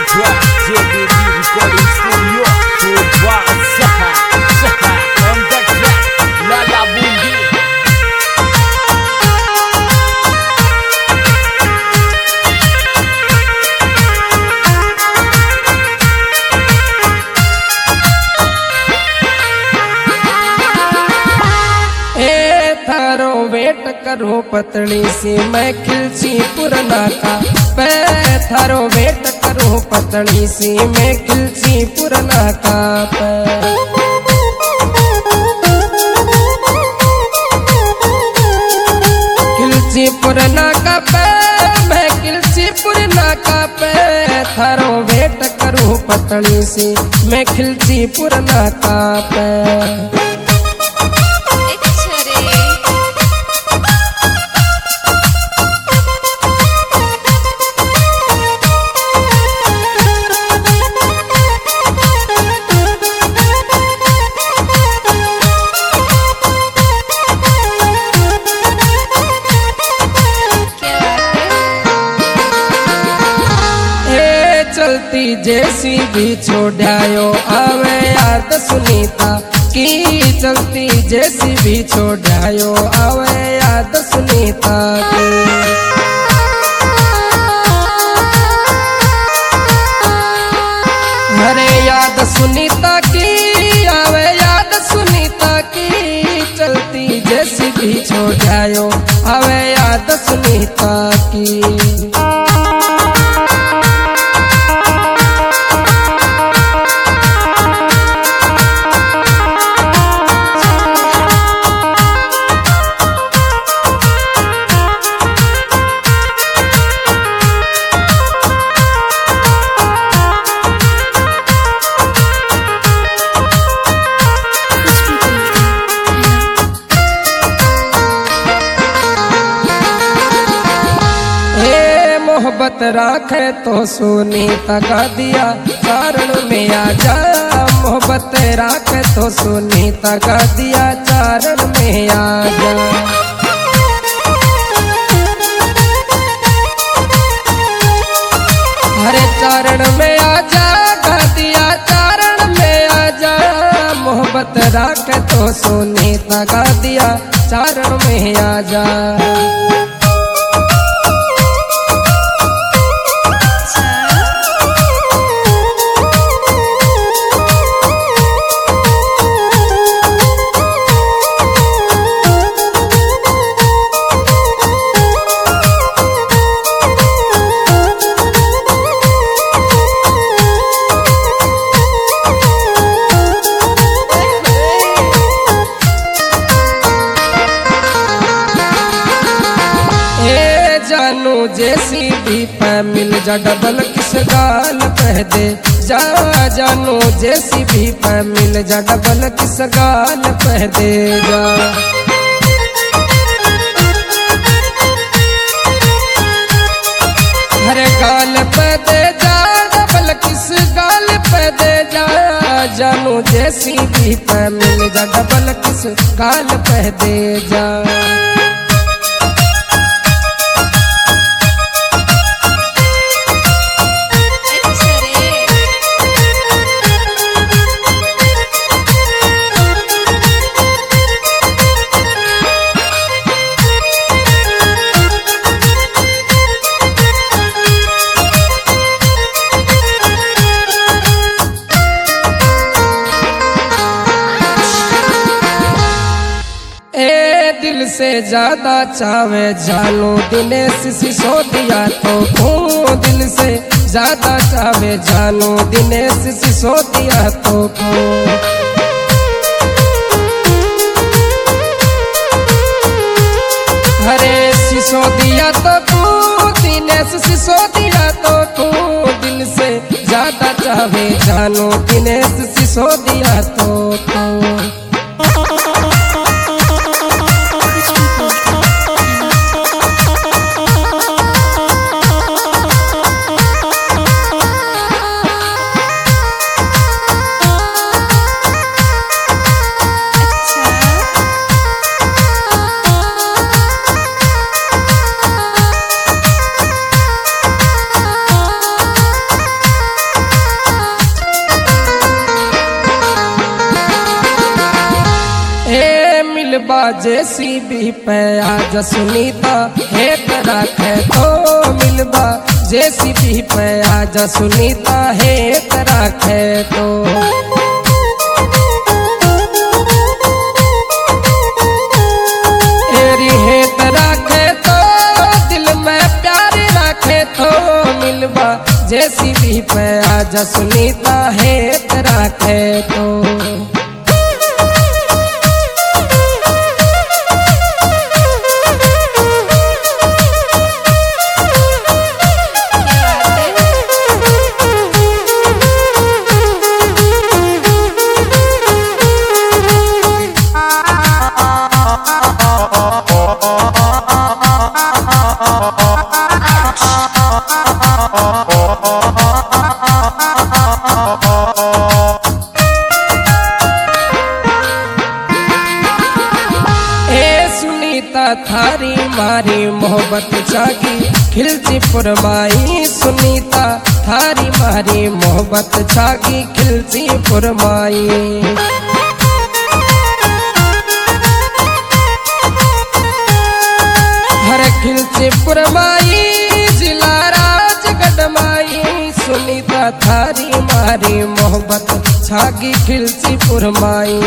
track, JBD Recording Studio, Coba Zaha on the track, Lala Bundi. थारो wait करो पतली सी मैं खिलची पुरना का पे थारो वेट करो पतली सी मैं खिलची पुरना का पे खिलची पुरना का पे मैं खिलची पुरना का पे थारो वेट करो पतली सी मैं खिलची पुरना का पे चलती जैसी भी छोड़ायो आवे याद सुनीता की चलती जैसी भी छोड़ायो आवे याद सुनीता की हरे याद सुनीता की आवे याद सुनीता की चलती जैसी भी छोड़ायो आवे याद सुनीता की मोहब्बत राखे तो सोनी तगा दिया चारण में आ जा मोहब्बत राखे तो सोनी तगा दिया चारण में आ जा हरे चारण में आ जा गा दिया चारण में आ जा मोहब्बत राखे तो सोनी तगा दिया चारण में आ जा जानू जैसी भी पे मिल जा डबल किस गाल कह दे जा जानू जैसी भी पे मिल जा डबल किस गाल कह दे जा हरे गाल पे दे जा डबल किस गाल पे दे जा जानू जैसी भी पे मिल जा डबल किस गाल पे दे जा दिल से ज्यादा चावे जानू दिनेश सिसोदिया तो क्यों दिल से ज्यादा चावे जानू दिनेश सिसोदिया तो क्यों हरे सिसोदिया तो क्यों दिनेश सिसोदिया तो क्यों दिल से ज्यादा चावे जानू दिनेश सिसोदिया तो क्यों जेसीबी पे आज सुनीता हेत राखे तो मिलबा जेसीबी पे आज सुनीता हेत राखे तो एरी हेत राखे तो दिल में प्यार राखे तो मिलबा जेसीबी पे आज सुनीता हेत राखे तो थारी मारी मोहब्बत जागी खिलची फुरमाई सुनीता थारी मारी मोहब्बत जागी खिलची फुरमाई हर खिलची फुरमाई जिला राजगढ़ माई सुनीता थारी मारी मोहब्बत जागी खिलची फुरमाई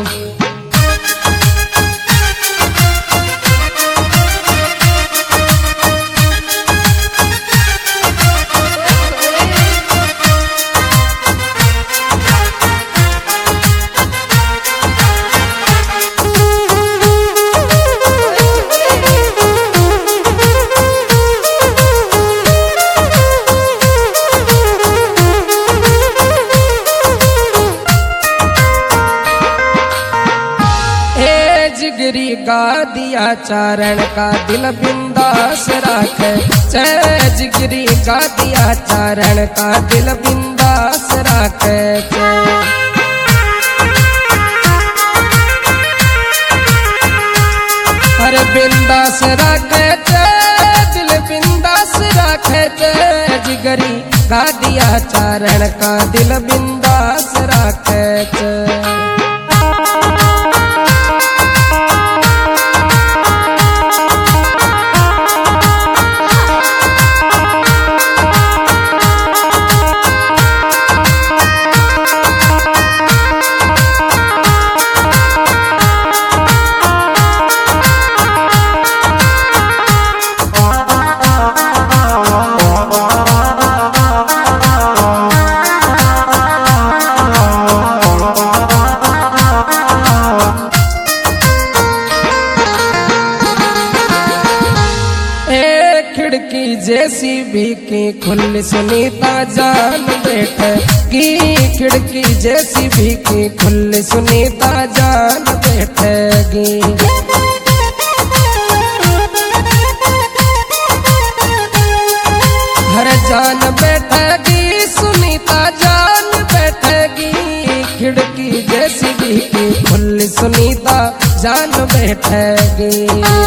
जिगरी गा दिया चारण का दिल बिंदास राखे जय जिगरी गा दिया चारण का दिल बिंदास राखे हर बिंदास राखे दिल बिंदास राखे जिगरी गा दिया चारण का दिल बिंदास राखे खिड़की जेसीबी की खुली सुनीता जान बैठेगी खिड़की जेसीबी की खुली सुनीता जान बैठेगी हर जान बैठेगी सुनीता जान बैठेगी खिड़की जेसीबी की खुली सुनीता जान बैठेगी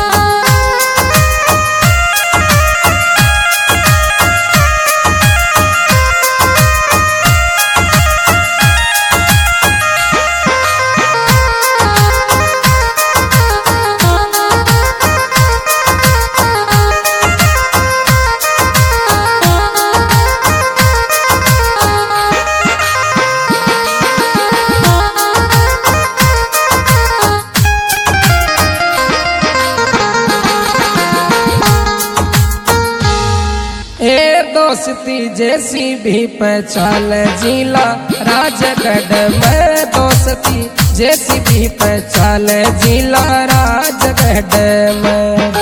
दोस्ती जेसीबी पे चाल जिला राजगढ़ में दोस्ती जेसीबी पे चाल जिला राजगढ़ में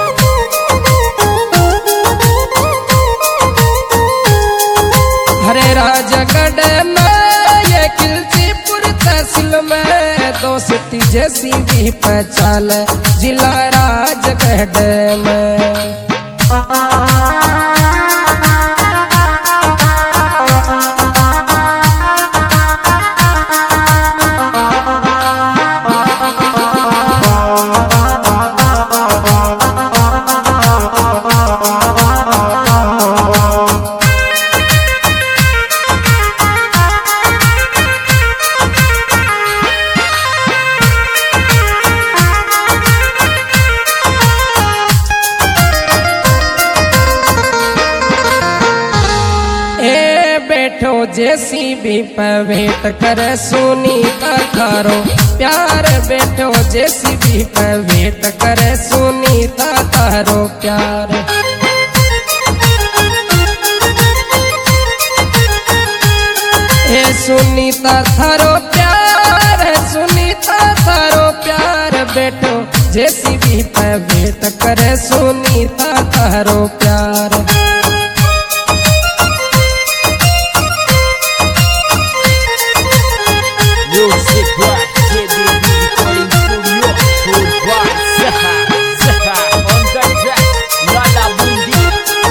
हरे राजगढ़ में ये खिलचीपुर तहसील में दोस्ती जेसीबी पे चाल जिला राजगढ़ में बैठो जेसीबी पे वेट करे सुनीता थारो प्यार बैठो जेसीबी पे वेट करे सुनीता थारो प्यार हे सुनीता थारो प्यार सुनीता थारो प्यार बैठो जेसीबी पे वेट करे सुनीता थारो प्यार Music by KDB Recording Studio. Kurban Zaha Zaha on the track. Lala Bundi.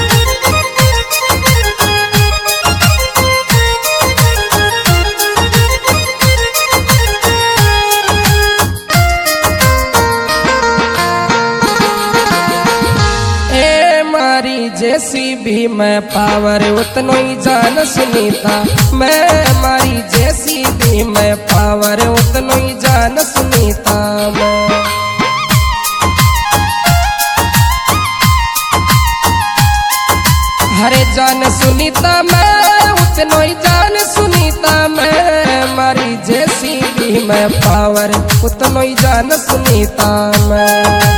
JCB में पावर उतनो ही जान सुनीता मैं मारी जेसीबी में पावर उतनो ही जान सुनीता मैं हरे जान सुनीता मैं उतनो ही जान सुनीता मैं मारी जेसीबी में पावर उतनो ही जान सुनीता मैं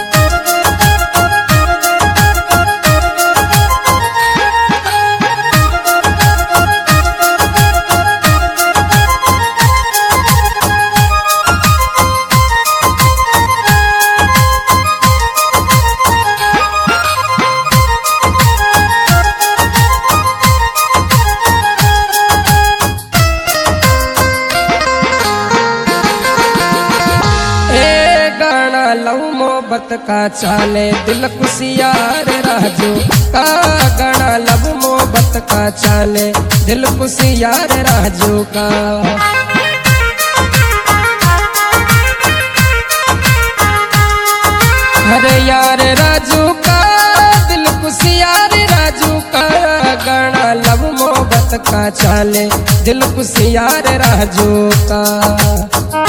लव मोहब्बत का चाले दिल खुशियार राजू का गणा लव मोहब्बत का चाले दिल खुशियार राजू का हरे यार राजू का दिल खुशियार राजू का गणा लव मोहब्बत का चाले दिल खुशियार राजू का